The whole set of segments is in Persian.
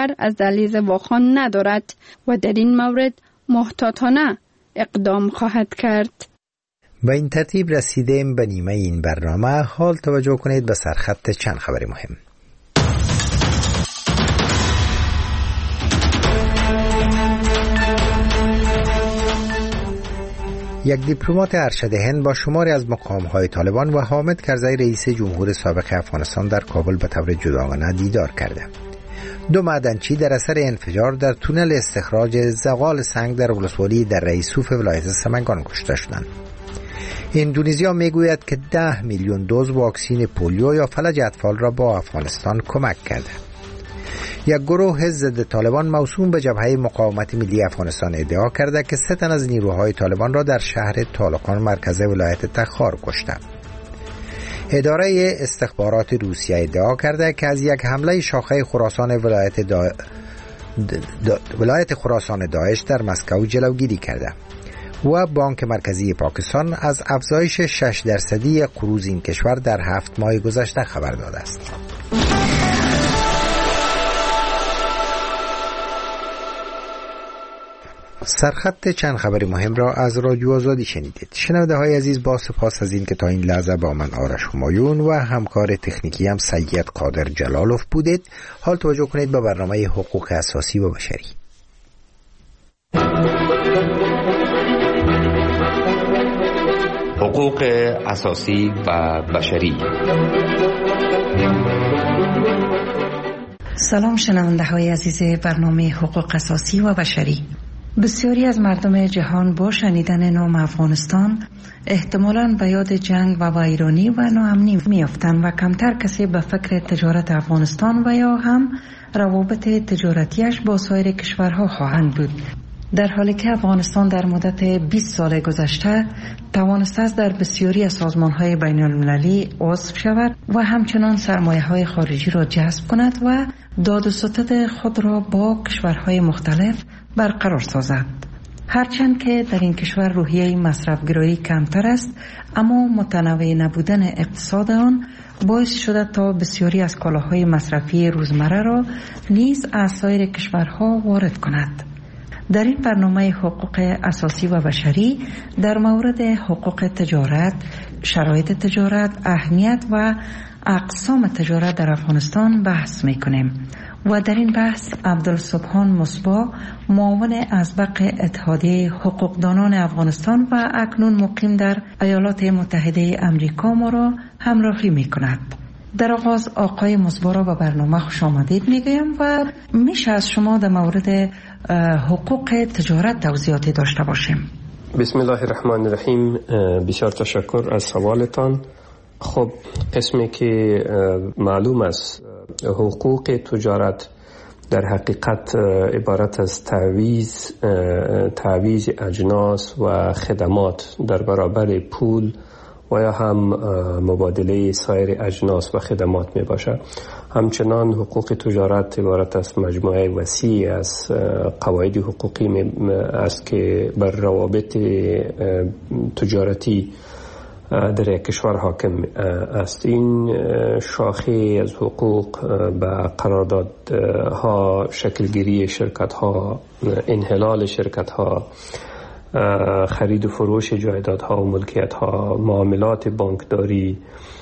خطر از دهلیز واخان ندارد و در این مورد محتاطانه اقدام خواهد کرد. با این ترتیب رسیدیم به نیمه این برنامه. حال توجه کنید به سرخط چند خبر مهم. یک دیپلمات ارشد هند با شماری از مقام‌های طالبان و حامد کرزی رئیس جمهور سابق افغانستان در کابل به طور جداگانه دیدار کرده. 2 معدنچی در اثر انفجار در تونل استخراج زغال سنگ در ولسوالی دره یوسف ولایت سمنگان کشته شدند. اندونزیا میگوید که 10 میلیون دوز واکسین پولیو یا فلج اطفال را با افغانستان کمک کرده. یک گروه ضد طالبان موسوم به جبهه مقاومت ملی افغانستان ادعا کرده که 3 تن از نیروهای طالبان را در شهر طالقان مرکز ولایت تخار کشته. اداره استخبارات روسیه ادعا کرده که از یک حمله شاخه خراسان ولایت خراسان داعش در مسکو جلوگیری کرده و بانک مرکزی پاکستان از افزایش 6% قروض این کشور در 7 ماه گذشته خبر داده است. سرخط چند خبر مهم را از رادیو آزادی شنیدید. شنونده های عزیز، با سپاس از این که تا این لحظه با من آرش همایون و همکار تکنیکی هم سید قادر جلالوف بودید. حال توجه کنید به برنامه حقوق اساسی و بشری. حقوق اساسی و بشری. سلام شنونده های عزیز برنامه حقوق اساسی و بشری. بسیاری از مردم جهان با شنیدن نام افغانستان احتمالاً به یاد جنگ و ویرانی و ناامنی میافتند و کمتر کسی به فکر تجارت افغانستان و یا هم روابط تجارتیش با سایر کشورها خواهند بود. در حالی که افغانستان در مدت 20 سال گذشته توانسته است در بسیاری از سازمان‌های بین‌المللی عضو شود و همچنان سرمایه‌های خارجی را جذب کند و داد و ستد خود را با کشورهای مختلف برقرار سازد. هرچند که در این کشور روحیه مصرف‌گرایی کمتر است، اما متنوع نبودن اقتصاد آن باعث شده تا بسیاری از کالاهای مصرفی روزمره را نیز از سایر کشورها وارد کند. در این برنامه حقوق اساسی و بشری در مورد حقوق تجارت، شرایط تجارت، اهمیت و اقسام تجارت در افغانستان بحث می‌کنیم و در این بحث عبدالسبحان مصباح، معاون ازبق اتحادیه حقوقدانان افغانستان و اکنون مقیم در ایالات متحده امریکا ما را همراهی می‌کند. در آغاز آقای مصباح را به برنامه خوش آمدید میگویم و میشه از شما در مورد حقوق تجارت توضیحاتی داشته باشیم. بسم الله الرحمن الرحیم. بسیار تشکر از سوالتان. خب قسمی که معلوم است حقوق تجارت در حقیقت عبارت از تعویض اجناس و خدمات در برابر پول و یا هم مبادله سایر اجناس و خدمات می باشد. همچنان حقوق تجارت عبارت از مجموعه وسیع از قواعد حقوقی است که بر روابط تجارتی در یک کشور حاکم است. این شاخه از حقوق به قراردادها، شکلگیری شرکت‌ها، انحلال شرکت‌ها، خرید و فروش جایدادها و ملکیت‌ها، معاملات بانکداری،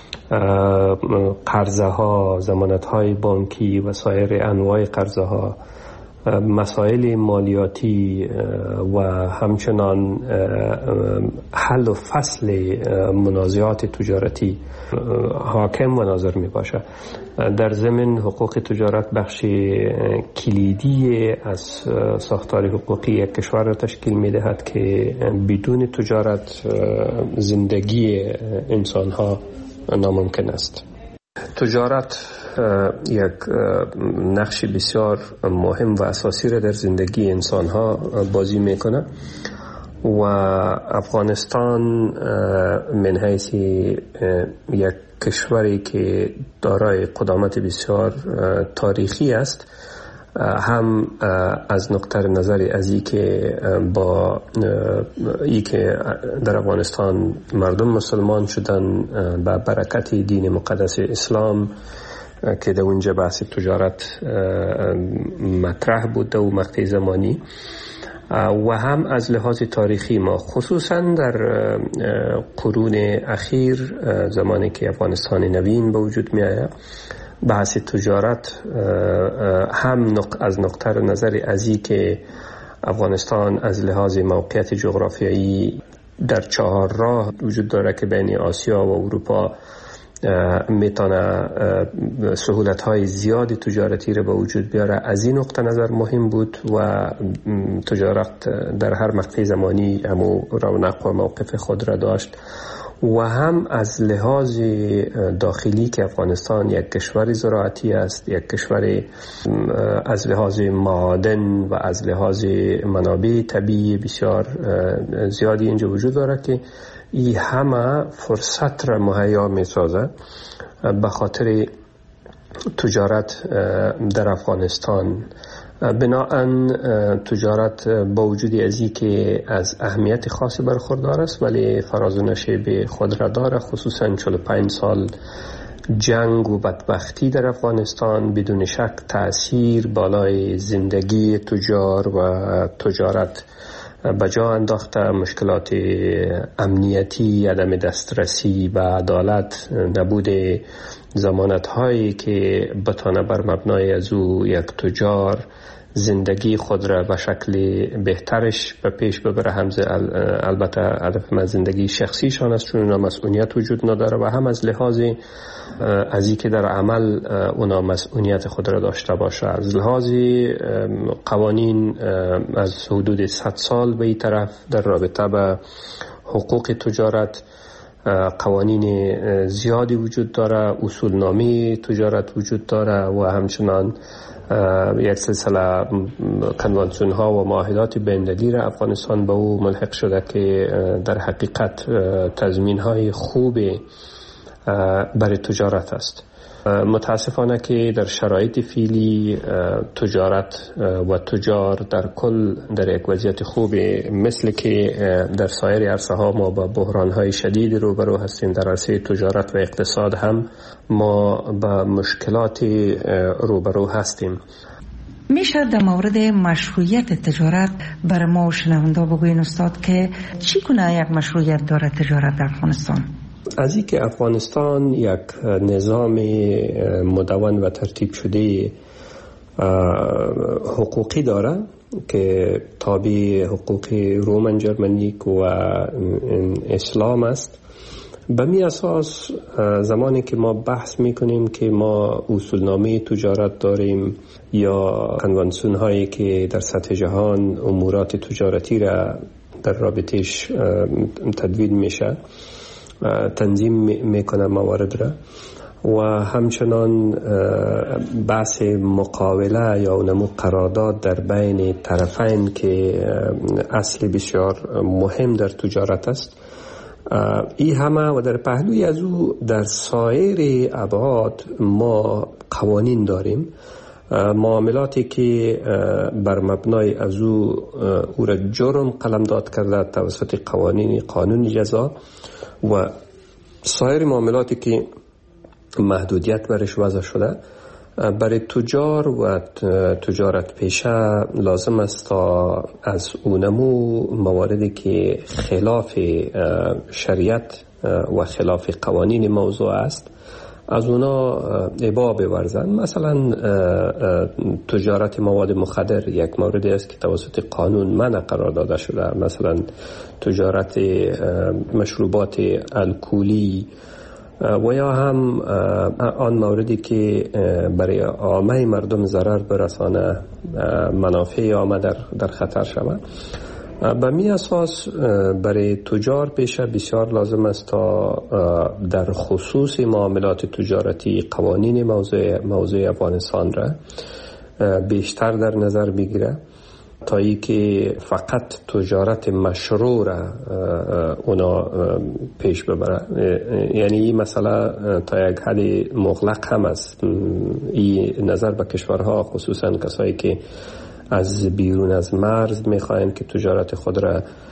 قرضه‌ها، ضمانت‌های بانکی و سایر انواع قرضه‌ها، مسائل مالیاتی و همچنان حل و فصل منازعات تجارتی حاکم و ناظر می باشد. در ضمن حقوق تجارت بخش کلیدی از ساختار حقوقی یک کشور را تشکیل می دهد که بدون تجارت زندگی انسانها ناممکن است. تجارت یک نقش بسیار مهم و اساسی را در زندگی انسانها بازی میکنه و افغانستان من حیث یک کشوری که دارای قدامت بسیار تاریخی است، هم از نقطه نظر از ای که با ای که در افغانستان مردم مسلمان شدن به برکت دین مقدس اسلام، که در اونجا بحث تجارت مطرح بود و مقطع زمانی، و هم از لحاظ تاریخی ما خصوصا در قرون اخیر زمانی که افغانستان نوین به وجود می آید، بحث تجارت هم از نقطه نظر ازی که افغانستان از لحاظ موقعیت جغرافیایی در 4 راه وجود داره که بین آسیا و اروپا میتونه سهولت‌های زیادی تجارتی رو به وجود بیاره. از این نقطه نظر مهم بود و تجارت در هر مقطع زمانی همو رونق و موقف خود را داشت، و هم از لحاظ داخلی که افغانستان یک کشور زراعتی است، یک کشور از لحاظ معادن و از لحاظ منابع طبیعی بسیار زیادی اینجا وجود داره که این همه فرصت را مهیا می سازه به خاطر تجارت در افغانستان. بناهن تجارت با وجود ازی که از اهمیت خاصی برخوردار است ولی فراز و نشیب خود را داره، خصوصا 45 سال جنگ و بدبختی در افغانستان بدون شک تأثیر بالای زندگی تجار و تجارت بجا انداخته. مشکلات امنیتی، عدم دسترسی به عدالت، نبود ضمانت هایی که بتانه بر مبنای از او یک تجار زندگی خود را به شکل بهترش به پیش ببره. البته هدف من زندگی شخصیشان است چون اونا مسئولیت وجود نداره، و هم از لحاظ از این که در عمل اونا مسئولیت خود را داشته باشه. از لحاظ قوانین از حدود 100 سال به این طرف در رابطه به حقوق تجارت قوانین زیادی وجود داره، اصولنامه تجارت وجود داره و همچنان یک سلسله کنوانسیون ها و معاهدات بین‌المللی را افغانستان به او ملحق شده که در حقیقت تضمین های خوب برای تجارت است. متاسفانه که در شرایط فعلی تجارت و تجار در کل در یک وضعیت خوب، مثل که در سایر عرصه ها ما با بحران های شدید روبرو هستیم، در عرصه تجارت و اقتصاد هم ما با مشکلات روبرو هستیم. میشه در مورد مشروعیت تجارت برای ما و شنونده بگوین استاد که چی کنه یک مشروعیت داره تجارت در افغانستان؟ از این که افغانستان یک نظام مدون و ترتیب شده حقوقی داره که تابع حقوق رومن جرمنیک و اسلام است، به می اساس زمانی که ما بحث میکنیم که ما اصولنامه تجارت داریم یا کنوانسیون هایی که در سطح جهان امورات تجارتی را در رابطش تدوین میشه، تنظیم میکنه موارد را، و همچنان بحث مقاوله یا نمو قرارداد در بین طرفین که اصل بسیار مهم در تجارت است. این همه و در پهلوی از او در سایر ابعاد ما قوانین داریم، معاملاتی که بر مبنای از او را جرم قلمداد کرده توسط قانون جزا، و سایر معاملاتی که محدودیت برش وضع شده. برای تجار و تجارت پیشه لازم است تا از اونمو مواردی که خلاف شریعت و خلاف قوانین موضوع است از اونا ابا بورزن. مثلا تجارت مواد مخدر یک موردی است که توسط قانون منع قرار داده شده، مثلا تجارت مشروبات الکلی، و یا هم آن موردی که برای عامه مردم ضرر برسانه، منافع عامه در خطر شود. به می اساس برای تجار پیشه بسیار لازم است تا در خصوص معاملات تجارتی قوانین موضوع افغانستان را بیشتر در نظر بگیره تا ای که فقط تجارت مشروع را اونا پیش ببره. یعنی این مسئله تا یک حد مغلق هم است. این نظر به کشورها، خصوصا کسایی که از بیرون از مرز میخواین که تجارت خود را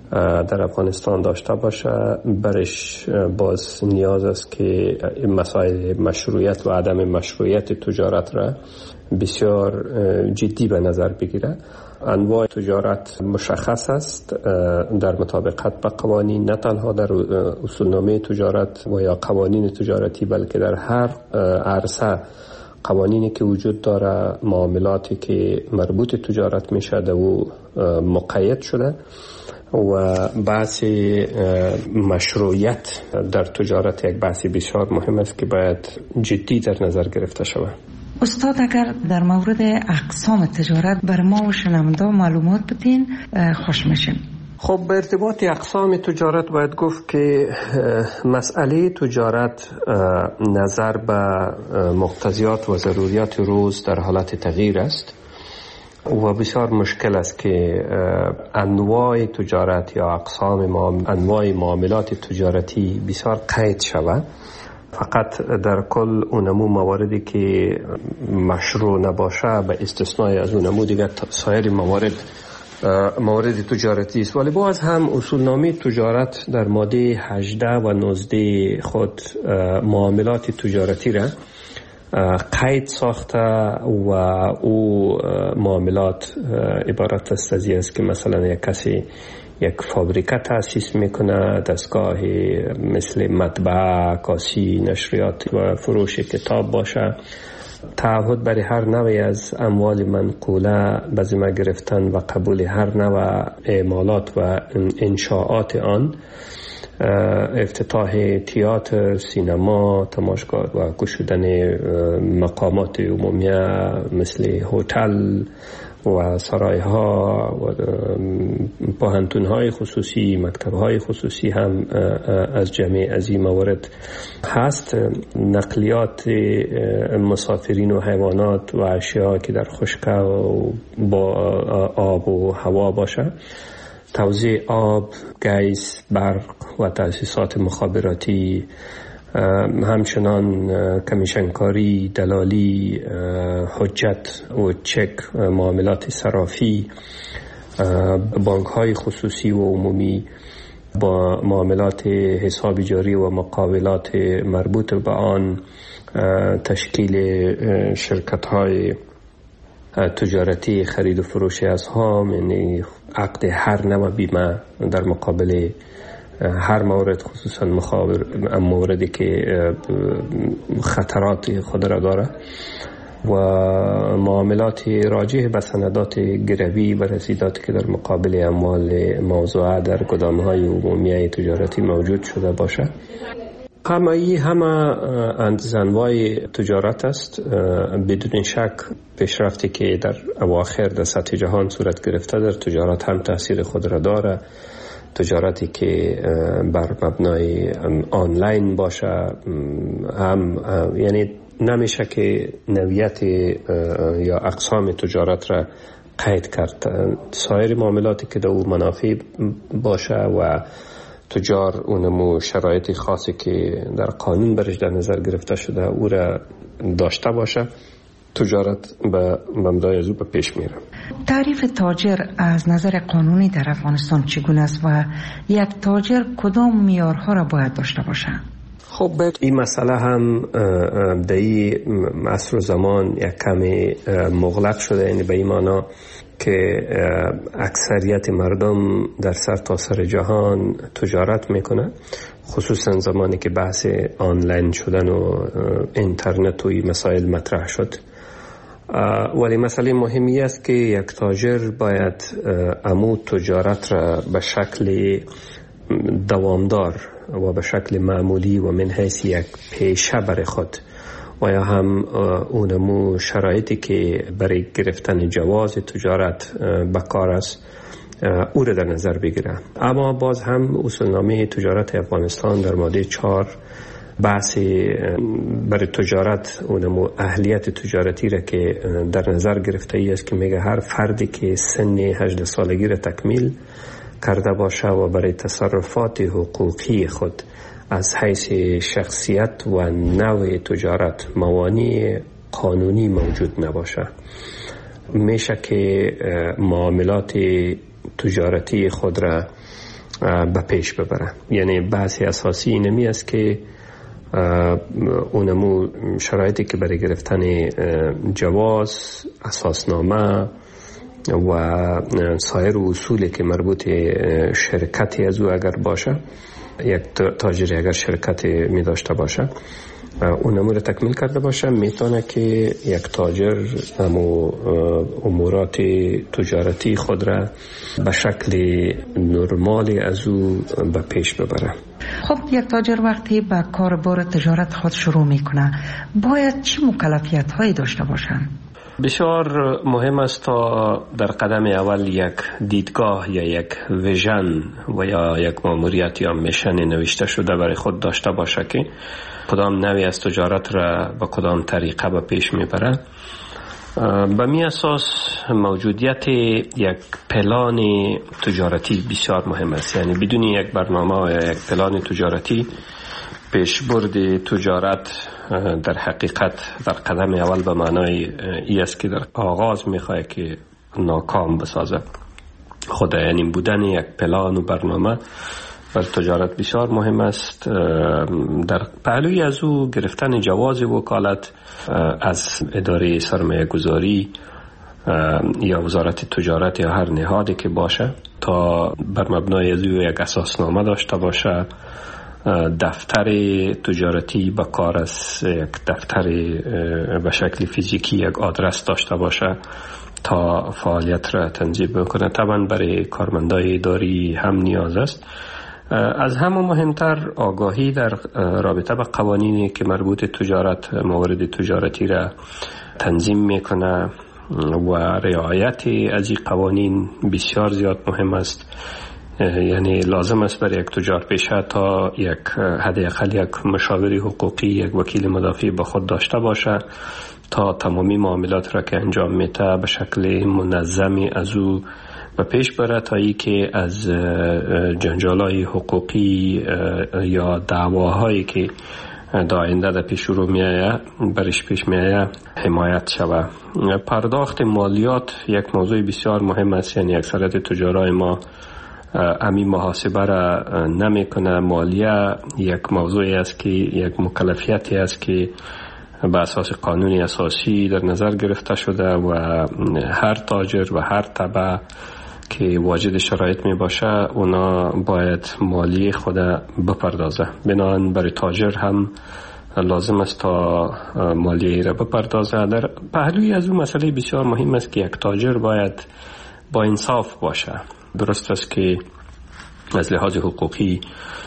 در افغانستان داشته باشه، برش باز نیاز است که مسائل مشروعیت و عدم مشروعیت تجارت را بسیار جدی به نظر بگیره. انواع تجارت مشخص است در مطابقت به قوانین، نه تنها در اصولنامه تجارت و یا قوانین تجارتی، بلکه در هر عرصه قوانینی که وجود داره، معاملاتی که مربوط تجارت میشه و مقید شده و بحث مشروعیت در تجارت یک بحث بسیار مهم است که باید جدی در نظر گرفته شود. استاد اگر در مورد اقسام تجارت بر ما و شنونده معلومات بدین خوش میشیم. خب به ارتباط اقسام تجارت باید گفت که مسئله تجارت نظر به مقتضیات و ضروریات روز در حالت تغییر است و بسیار مشکل است که انواع تجارت یا اقسام انواع معاملات تجارتی بسیار قید شود. فقط در کل اونمو مواردی که مشروع نباشه به استثنای از اونمو دیگر سایر موارد تجارتی است. ولی باز هم اصولنامه تجارت در ماده 18 و 19 خود معاملات تجارتی را قید ساخته و او معاملات عبارت است که مثلا یک کسی یک فابریکه تأسیس میکنه، دستگاه مثل مطبعه، کاسی، نشریات و فروش کتاب باشه، تعهد برای هر نوعی از اموال منقوله به ذمه گرفتن و قبول هر نوع اعمالات و انشاءات آن، افتتاح تئاتر، سینما، تماشاگاه و گشودن مقامات عمومیه مثل هتل و سرایها و پوهنتون‌های خصوصی، مکتب‌های خصوصی هم از جمعی از این موارد هست. نقلیات مسافرین و حیوانات و اشیاء که در خشک و با آب و هوا باشه، توزیع آب، گیس، برق و تأسیسات مخابراتی، همچنان کمیشنکاری، دلالی، حجت و چک، معاملات صرافی، بانک های خصوصی و عمومی با معاملات حساب جاری و مقاولات مربوط به آن، تشکیل شرکت های تجارتی خرید و فروش اسهام، یعنی عقد هر نوع بیمه در مقابل هر مورد، خصوصا موردی که خطرات خود را داره، و معاملات راجع به سندات گروی و رسیداتی که در مقابل اموال موضوعه در گدام‌های عمومی تجارتی موجود شده باشه. همه انواع تجارت است. بدون شک پیشرفتی که در اواخر در سطح جهان صورت گرفته در تجارت هم تاثیر خود را داره. تجارتی که بر مبنای آنلاین باشه هم یعنی نمیشه که نوعیت یا اقسام تجارت را قید کرد. سایر معاملاتی که در او منافع باشه و تجار اونمو شرایط خاصی که در قانون برش در نظر گرفته شده او را داشته باشه، تجارت به مبنای از او به پیش میره. تعریف تاجر از نظر قانونی در افغانستان چگونه است و یک تاجر کدام معیارها را باید داشته باشه؟ خب این مسئله هم در این عصر و زمان یک کمی مغلق شده، یعنی به این معنی که اکثریت مردم در سرتاسر جهان تجارت میکنه، خصوصا زمانی که بحث آنلاین شدن و اینترنت و این مسائل مطرح شد. ولی مسئله مهمی است که یک تاجر باید امو تجارت را به شکل دوامدار و به شکل معمولی و من حیث یک پیشه برای خود و یا هم اونمو شرایطی که برای گرفتن جواز تجارت بکار است او را در نظر بگیره. اما باز هم اصولنامه تجارت افغانستان در ماده 4 بحث برای تجارت اونمو اهلیت تجارتی را که در نظر گرفته ای است که میگه هر فردی که سن 18 سالگی را تکمیل کرده باشه و برای تصرفات حقوقی خود از حیث شخصیت و نوع تجارت موانع قانونی موجود نباشه، میشه که معاملات تجارتی خود را به پیش ببره. یعنی بحث اساسی اینمی است که اونمو شرایطی که برای گرفتن جواز، اساسنامه و سایر اصولی که مربوط شرکتی از او اگر باشه، یک تاجری اگر شرکتی می داشته باشه اونمو رو تکمیل کرده باشه، میتونه که یک تاجر امورات تجارتی خود را به شکل نرمالی از او به پیش ببره. خب یک تاجر وقتی به کاربار تجارت خود شروع میکنه باید چه مکلفیت هایی داشته باشن؟ بسیار مهم است تا در قدم اول یک دیدگاه یا یک ویژن و یا یک ماموریت یا میشن نوشته شده برای خود داشته باشه که کدام نوعی از تجارت را به کدام طریقه به پیش میبره. به می اساس موجودیت یک پلان تجارتی بسیار مهم است. یعنی بدون یک برنامه یا یک پلان تجارتی پیشبرد تجارت در حقیقت در قدم اول به معنای ای است که در آغاز میخواه که ناکام بسازه. خود یعنی بودن یک پلان و برنامه بر تجارت بسیار مهم است. در پهلوی از او گرفتن جواز وکالت از اداره سرمایه گذاری یا وزارت تجارت یا هر نهادی که باشه تا بر مبنای از او یک اساسنامه داشته باشه، دفتر تجارتی به کار است، یک دفتر به شکل فیزیکی، یک آدرس داشته باشه تا فعالیت را تنظیم بکنه. طبعا برای کارمندای اداری هم نیاز است. از همه مهمتر آگاهی در رابطه با قوانینی که مربوط تجارت، موارد تجارتی را تنظیم میکنه و رعایت از این قوانین بسیار زیاد مهم است. یعنی لازم است برای یک تجار پیشه تا یک حداقل یک مشاور حقوقی، یک وکیل مدافع با خود داشته باشه تا تمامی معاملات را که انجام میده به شکل منظمی از او به پیش بره تا ای که از جنجالای حقوقی یا دعواهایی که در آینده در پیش رو میآید برش پیش میآید حمایت شود. پرداخت مالیات یک موضوع بسیار مهم است. یعنی اکثریت تجارای ما امی محاسبه را نمی کنه. مالیه یک موضوعی است که یک مکلفیتی است که به اساس قانونی اساسی در نظر گرفته شده و هر تاجر و هر تبع که واجد شرایط می باشه اونا باید مالیه خود بپردازه. بنابراین برای تاجر هم لازم است تا مالیه را بپردازه. در پهلوی از اون مسئله بسیار مهم است که یک تاجر باید با انصاف باشه. درست است که از لحاظ حقوقی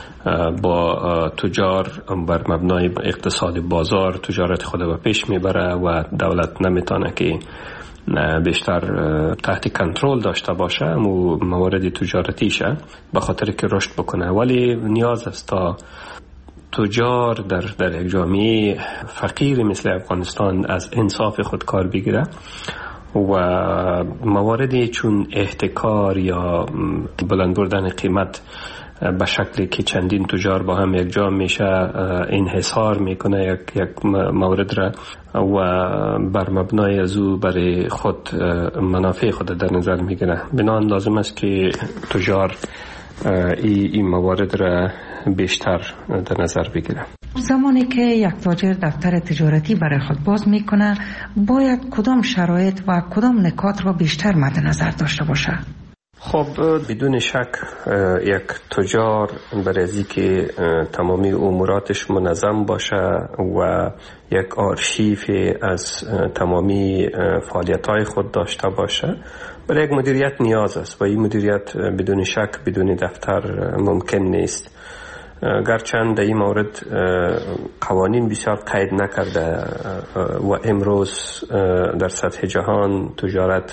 با تجار بر مبنای اقتصاد بازار تجارت خود به پیش میبره و دولت نمیتونه که بیشتر تحت کنترل داشته باشه و موارد تجارتیشه به خاطر که رشد بکنه. ولی نیاز است تا تجار در یک جامعه فقیر مثل افغانستان از انصاف خود کار بگیره و مواردی چون احتکار یا بلند بردن قیمت به شکلی که چندین تجار با هم یک جا میشه انحصار میکنه یک مورد را و بر مبنای از او برای خود منافع خود در نظر میگیره. بنابراین لازم است که تجار این موارد را بیشتر در نظر بگیره. زمانی که یک تاجر دفتر تجارتی برای خود باز میکنه باید کدام شرایط و کدام نکات را بیشتر مد نظر داشته باشه؟ خب بدون شک یک تجار برای از اینکه تمامی اموراتش منظم باشه و یک آرشیف از تمامی فعالیت‌های خود داشته باشه برای یک مدیریت نیاز است و این مدیریت بدون شک بدون دفتر ممکن نیست. گرچند در این مورد قوانین بسیار قید نکرده و امروز در سطح جهان تجارت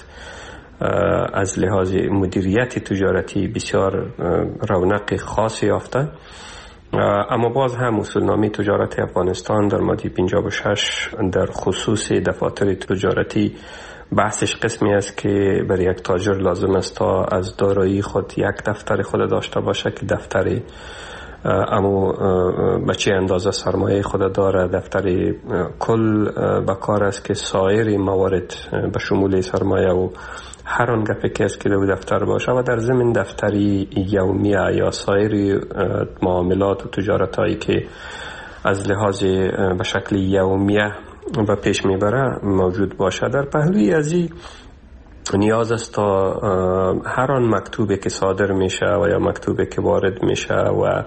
از لحاظ مدیریت تجارتی بسیار رونق خاصی یافته، اما باز هم اصولنامه تجارت افغانستان در ماده 56 در خصوص دفاتر تجارتی بحثش قسمی است که برای یک تاجر لازم است تا از دارایی خود یک دفتر خود داشته باشه که دفتر اما به چه اندازه سرمایه خود داره. دفتر کل به کار است که سایر موارد به شمول سرمایه و هر آن گپی که است که در دفتر باشه و در ضمن دفتری یومیه یا سایر معاملات و تجارت هایی که از لحاظ به شکل یومیه و پیش میبره موجود باشه. در پهلوی ازی نیاز است تا هر آن مکتوبی که صادر میشه و یا مکتوبی که وارد میشه و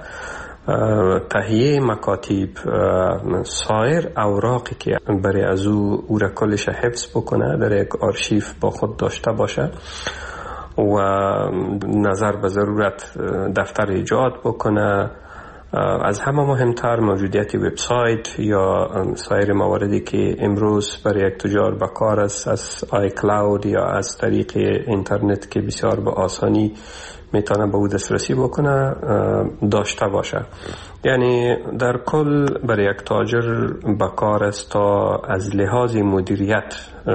تهیه مکاتب سایر اوراقی که برای از او را کلش حفظ بکنه در یک آرشیف با خود داشته باشه و نظر به ضرورت دفتر ایجاد بکنه. از همه مهمتر موجودیت وبسایت یا سایر مواردی که امروز برای یک تجار به کار است از آی کلاود یا از طریق اینترنت که بسیار به آسانی میتونه به او دسترسی بکنه داشته باشه. یعنی در کل برای یک تاجر به کار است تا از لحاظ مدیریت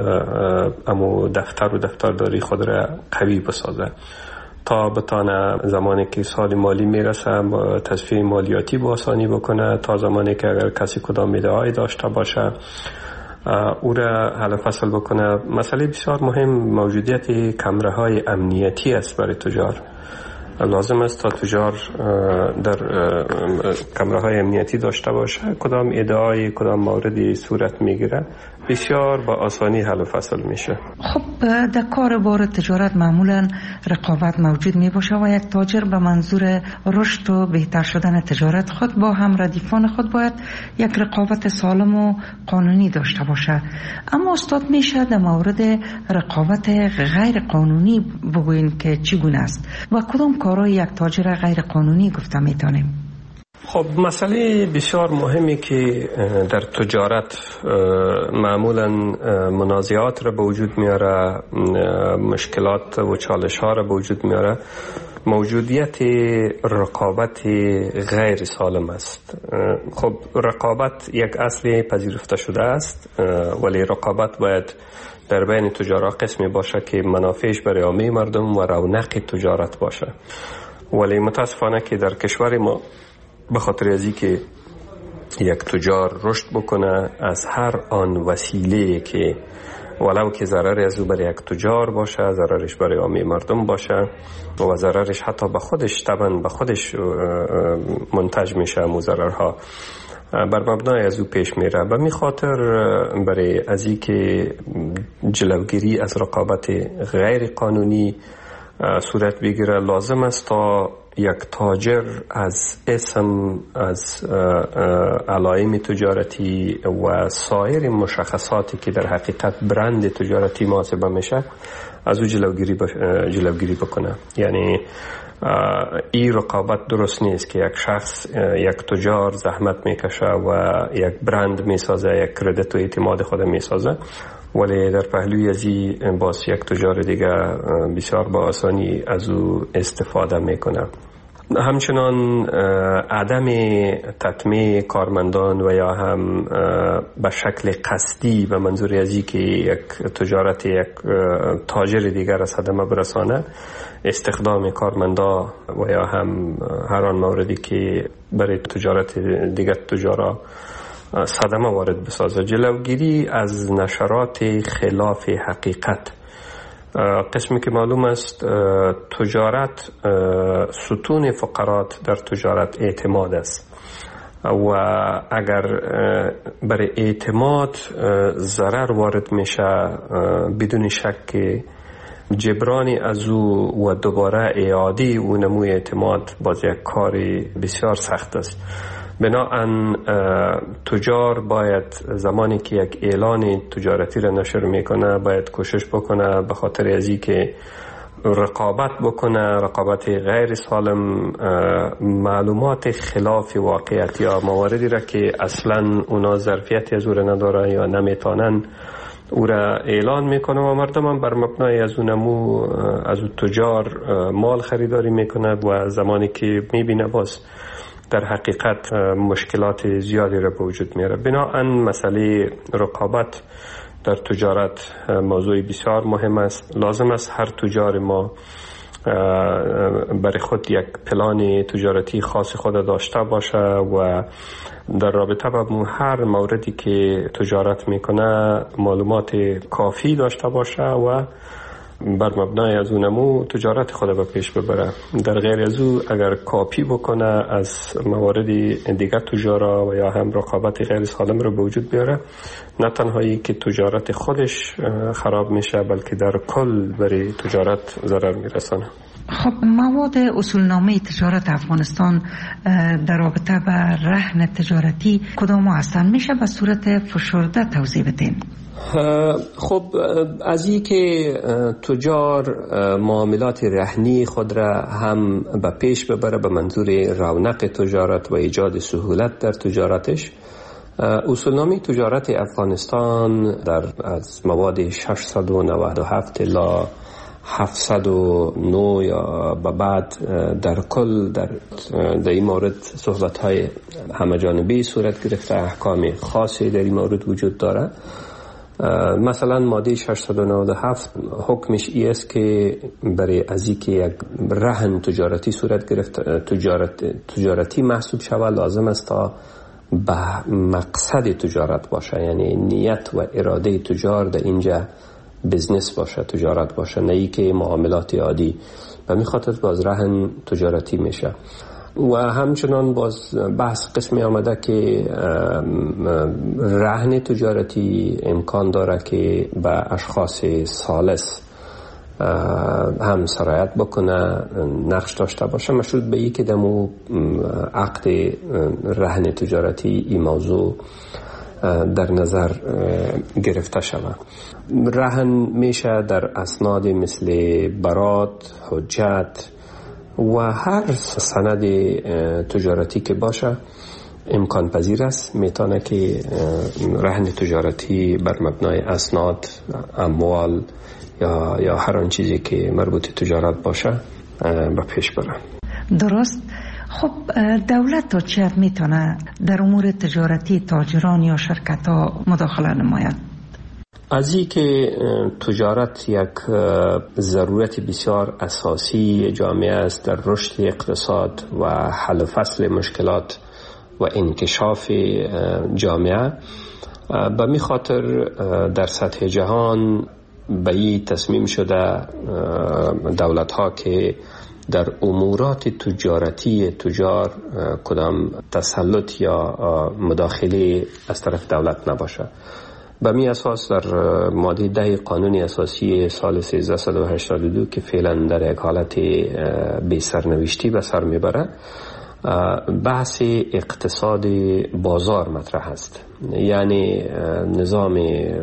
امو دفتر و دفترداری خود را قوی بسازه تا بتانه زمانی که سال مالی میرسه تصفیه مالیاتی با آسانی بکنه، تا زمانی که اگر کسی کدام ایده‌ای داشته باشه او را حل فصل بکنه. مسئله بسیار مهم موجودیت کمره‌های امنیتی است برای تجار. لازم است تا تجار در کمره‌های امنیتی داشته باشه. کدام ایده‌ای کدام موردی صورت میگیره بسیار با آسانی حل و فصل میشه. خب در کار بار تجارت معمولا رقابت موجود می باشه و یک تاجر به منظور رشد و بهتر شدن تجارت خود با هم ردیفان خود باید یک رقابت سالم و قانونی داشته باشه. اما استاد میشه در مورد رقابت غیر قانونی بگوین که چگونه است و کدام کارهای یک تاجر غیر قانونی گفته میتونیم؟ خب مسئله بسیار مهمی که در تجارت معمولا منازعات را به وجود میاره، مشکلات و چالش ها را به وجود میاره، موجودیت رقابت غیر سالم است. خب رقابت یک اصل پذیرفته شده است، ولی رقابت باید در بین تجارت قسمی باشه که منافعش برای عامه مردم و رونق تجارت باشه. ولی متاسفانه که در کشور ما به خاطر ازی که یک تجار رشد بکنه از هر آن وسیله که ولو که ضرر از او برای یک تجار باشه، ضررش برای عامه مردم باشه و ضررش حتی به خودش طبعا به خودش منتج میشه، ضررها بر مبنای از او پیش میره. به می خاطر برای ازی که جلوگیری از رقابت غیر قانونی صورت بگیره لازم است تا یک تاجر از اسم، از علائم تجارتی و سایر مشخصاتی که در حقیقت برند تجارتی محاسبه میشه از او جلوگیری بکنه. یعنی این رقابت درست نیست که یک شخص، یک تجار زحمت میکشه و یک برند میسازه، یک کردیت و اعتماد خود میسازه، ولی در پهلوی ازی باز یک تجار دیگه بسیار با آسانی از او استفاده میکنه. همچنان عدم تطمیع کارمندان و یا هم به شکل قصدی به منظور ازی که یک تجارت یک تاجر دیگر را صدمه برسانه، استخدام کارمندا و یا هم هر آن موردی که برای تجارت دیگر تجارا صدمه وارد بسازه. جلوگیری از نشرات خلاف حقیقت. قسمی که معلوم است تجارت، ستون فقرات در تجارت اعتماد است و اگر برای اعتماد ضرر وارد میشه بدون شک جبرانی از او و دوباره اعاده او نموی اعتماد باز یک کاری بسیار سخت است. بنابراین تجار باید زمانی که یک اعلان تجارتی را نشر میکنه باید کوشش بکنه به خاطر ازی که رقابت بکنه، رقابت غیر سالم، معلومات خلاف واقعیت یا مواردی را که اصلا اونا ظرفیتی از او را نداره یا نمیتونن او را اعلان میکنه و مردم هم بر مبنای از اون نمو از اون تجار مال خریداری میکنه و زمانی که میبینه باز در حقیقت مشکلات زیادی را به وجود میاره. بنابراین مسئله رقابت در تجارت موضوع بسیار مهم است. لازم است هر تجار ما برای خود یک پلان تجارتی خاص خود داشته باشه و در رابطه با هر موردی که تجارت میکنه معلومات کافی داشته باشه و بر مبنای از اونمو تجارت خود به پیش ببره. در غیر از او اگر کاپی بکنه از موارد دیگر تجارا و یا هم رقابت غیر سالم رو به وجود بیاره، نه تنهایی که تجارت خودش خراب میشه بلکه در کل برای تجارت ضرر میرسانه. خب مواد اصولنامه تجارت افغانستان در رابطه با رهن تجارتی کدام هستند؟ میشه به صورت فشرده توضیح بدین؟ خب از این که تجار معاملات رهنی خود را هم به پیش ببره به منظور رونق تجارت و ایجاد سهولت در تجارتش، اصولنامه تجارت افغانستان از مواد 697 الی 709 یا به بعد در کل در این مورد صحبت‌های همه‌جانبه صورت گرفته، احکام خاصی در این مورد وجود داره. مثلا ماده 697 حکمش ای است که برای از اینکه یک رهن تجارتی صورت گرفت تجارتی محسوب شود لازم است تا به مقصد تجارت باشه، یعنی نیت و اراده تجار در اینجا بزنس باشه، تجارت باشه، نه ای که معاملات عادی. و می خاطر باز رهن تجارتی میشه. و همچنان باز بحث قسمی آمده که رهن تجارتی امکان داره که به اشخاص ثالث هم سرایت بکنه، نقش داشته باشه، مشروط به ای که دمو عقد رهن تجارتی این موضوع در نظر گرفته شود. رهن میشه در اسناد مثل برات، حجت و هر سند تجارتی که باشه امکان پذیر است. میتونه که رهن تجارتی بر مبنای اسناد، اموال یا هر آن چیزی که مربوط تجارت باشه به پیش بره. درست. خب دولت تا چه حد میتونه در امور تجارتی تاجران یا شرکت ها مداخله نماید؟ از این که تجارت یک ضرورت بسیار اساسی جامعه است در رشد اقتصاد و حل و فصل مشکلات و انکشاف جامعه، به می خاطر در سطح جهان به این تصمیم شده دولت ها که در امورات تجارتی تجار کدام تسلط یا مداخله از طرف دولت نباشه. به می اساس در ماده 10 قانون اساسی سال 1382 که فعلا در یک حالت بی سرنوشتی به سر میبره، بحث اقتصاد بازار مطرح است. یعنی نظام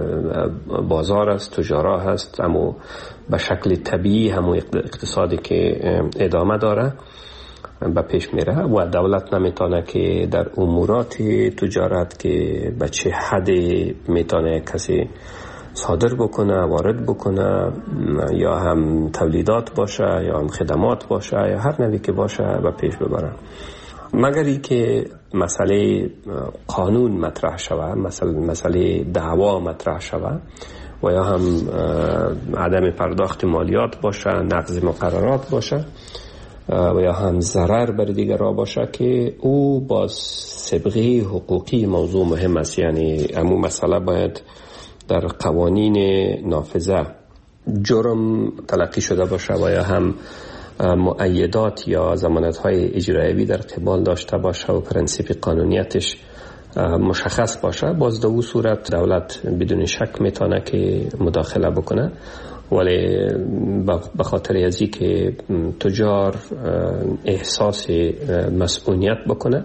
بازار است، تجارا هست، اما به شکل طبیعی همون اقتصادی که ادامه داره به پیش میره و دولت نمیتونه که در امورات تجارت که به چه حد میتونه کسی صادر بکنه، وارد بکنه، یا هم تولیدات باشه یا هم خدمات باشه یا هر نوعی که باشه به پیش ببره، مگر ای که مسئله قانون مطرح شود، مسئله دعوا مطرح شود و یا هم عدم پرداخت مالیات باشه، نقض مقررات باشه و یا هم ضرر بر دیگران باشه که او با سابقه حقوقی موضوع مهم است. یعنی امو مسئله باید در قوانین نافذه جرم تلقی شده باشه و یا هم مؤیدات یا ضمانت‌های اجرایی در قبال داشته باشه و پرنسیپ قانونیتش مشخص باشه. باز در اون صورت دولت بدون شک میتونه که مداخله بکنه، ولی به خاطر ازی که تجار احساس مسئولیت بکنه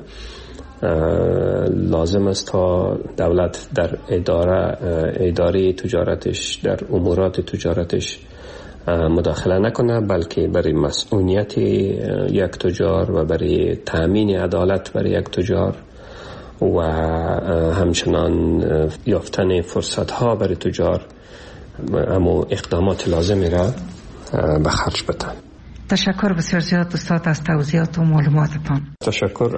لازم است تا دولت در اداره تجارتش، در امورات تجارتش مداخله نکنه، بلکه برای مسئولیت یک تجار و برای تأمین عدالت برای یک تجار و همچنان یافتن فرصت ها برای تجار اما اقدامات لازمی را به خرج بدن. تشکر بسیار زیاد استاد از توضیحات و معلوماتتان. تشکر.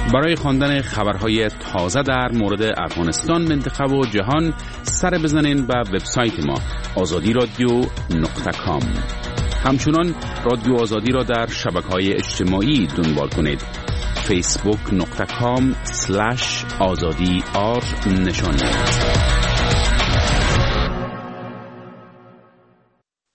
برای خواندن خبرهای تازه در مورد افغانستان، منطقه و جهان سر بزنین به وبسایت ما azadi.radio.com. همچنان رادیو آزادی را در شبکه‌های اجتماعی دنبال کنید. facebook.com/azadi نشانی.